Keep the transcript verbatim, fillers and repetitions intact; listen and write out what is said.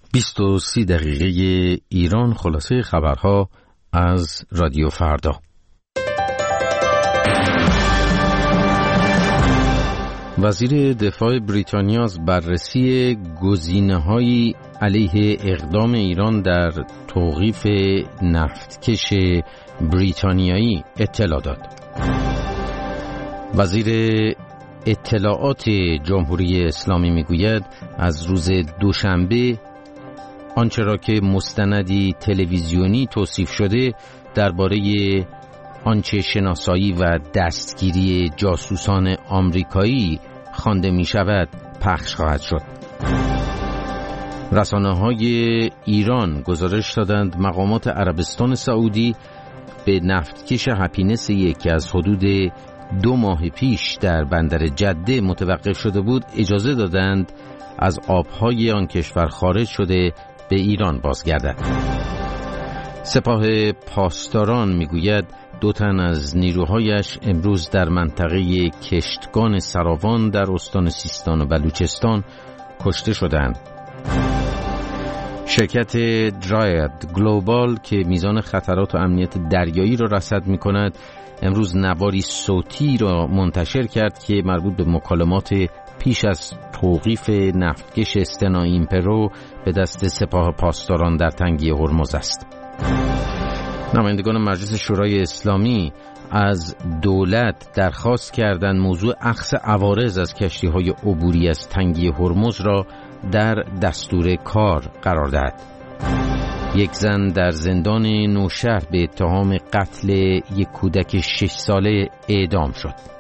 بیست و سی دقیقه ایران، خلاصه خبرها از رادیو فردا. وزیر دفاع بریتانیا از بررسی گزینه‌های علیه اقدام ایران در توقیف نفتکش بریتانیایی اطلاع داد. وزیر اطلاعات جمهوری اسلامی میگوید از روز دوشنبه آنچه را که مستندی تلویزیونی توصیف شده درباره آنچه شناسایی و دستگیری جاسوسان آمریکایی خوانده می شود پخش خواهد شد. رسانه‌های ایران گزارش دادند مقامات عربستان سعودی به نفتکش هپینس یک که از حدود دو ماه پیش در بندر جده متوقف شده بود اجازه دادند از آبهای آن کشور خارج شده به ایران بازگردد. سپاه پاسداران میگوید دو تن از نیروهایش امروز در منطقه کشتگان سراوان در استان سیستان و بلوچستان کشته شدند. شرکت دراید گلوبال که میزان خطرات و امنیت دریایی را رصد می‌کند امروز نواری صوتی را منتشر کرد که مربوط به مکالمات پیش از توقیف نفتکش استنا ایمپرو به دست سپاه پاسداران در تنگه هرمز است. نمایندگان مجلس شورای اسلامی از دولت درخواست کردند موضوع اخذ عوارض از کشتی‌های عبوری از تنگه هرمز را در دستور کار قرار دهد. یک زن در زندان نوشهر به اتهام قتل یک کودک شش ساله اعدام شد.